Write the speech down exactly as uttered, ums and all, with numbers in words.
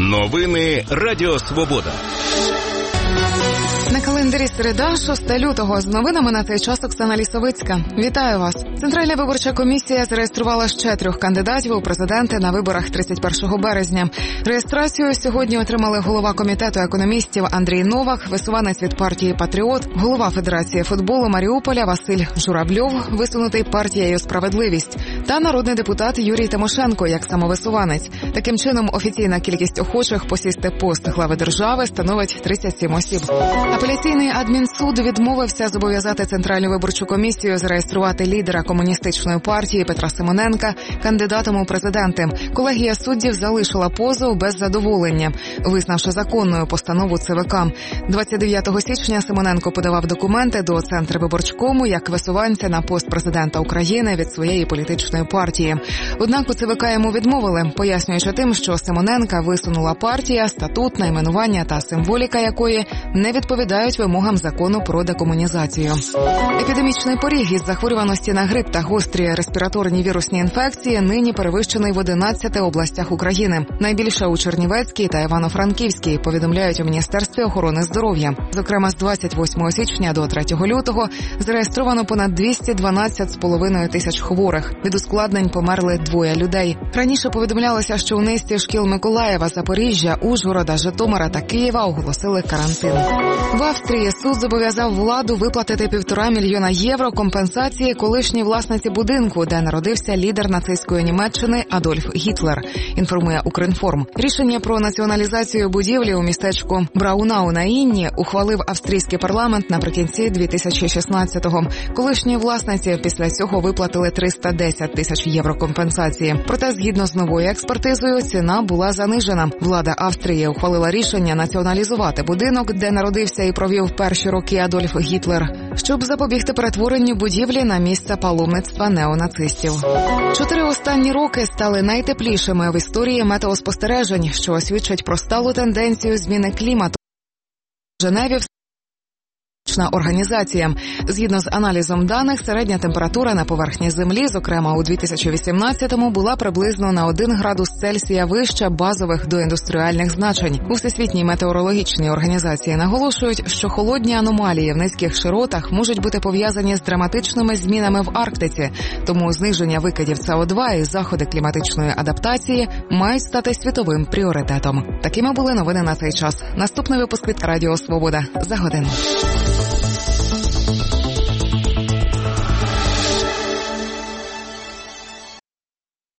Новини Радіо Свобода. На календарі середа, шостого лютого. З новинами на цей час Оксана Лісовицька. Вітаю вас. Центральна виборча комісія зареєструвала ще трьох кандидатів у президенти на виборах тридцять першого березня. Реєстрацію сьогодні отримали голова комітету економістів Андрій Новак, висуванець від партії «Патріот», голова Федерації футболу Маріуполя Василь Журавльов, висунутий партією «Справедливість», та народний депутат Юрій Тимошенко як самовисуванець. Таким чином, офіційна кількість охочих посісти пост глави держави становить тридцять сім осіб. Апеляційний адмінсуд відмовився зобов'язати Центральну виборчу комісію зареєструвати лідера комуністичної партії Петра Симоненка кандидатом у президенти. Колегія суддів залишила позов без задоволення, визнавши законною постанову ЦВК. двадцять дев'ятого січня Симоненко подавав документи до Центрвиборчкому як висуванця на пост президента України від своєї політичної партії. Однак у ЦВК йому відмовили, пояснюючи тим, що Симоненка висунула партія, статут, найменування та символіка якої не відповідають вимогам закону про декомунізацію. Епідемічний поріг із захворюваності на грип та гострі респіраторні вірусні інфекції нині перевищений в одинадцяти областях України. Найбільше у Чернівецькій та Івано-Франківській, повідомляють у Міністерстві охорони здоров'я. Зокрема, з двадцять восьмого січня до третього лютого зареєстровано понад двісті дванадцять з половиною тисяч хворих. Від ускладнень померли двоє людей. Раніше повідомлялося, що у низці шкіл Миколаєва, Запоріжжя, Ужгорода, Житомира та Києва оголосили карантин. В Австрії суд зобов'язав владу виплатити півтора мільйона євро компенсації колишній власниці будинку, де народився лідер нацистської Німеччини Адольф Гітлер, інформує Укрінформ. Рішення про націоналізацію будівлі у містечку Браунау на Інні ухвалив австрійський парламент наприкінці дві тисячі шістнадцятого. Колишній власниці після цього виплатили триста десять тисяч євро компенсації. Проте, згідно з новою експертизою, ціна була занижена. Влада Австрії ухвалила рішення націоналізувати будинок, де народився і провів перші роки Адольф Гітлер, щоб запобігти перетворенню будівлі на місце паломництва неонацистів. Чотири останні роки стали найтеплішими в історії метеоспостережень, що свідчать про сталу тенденцію зміни клімату. Женеві організація. Згідно з аналізом даних, середня температура на поверхні Землі, зокрема у дві тисячі вісімнадцятому, була приблизно на один градус Цельсія вище базових доіндустріальних значень. У Всесвітній метеорологічній організації наголошують, що холодні аномалії в низьких широтах можуть бути пов'язані з драматичними змінами в Арктиці, тому зниження викидів С О два і заходи кліматичної адаптації мають стати світовим пріоритетом. Такими були новини на цей час. Наступний випуск від Радіо Свобода за годину.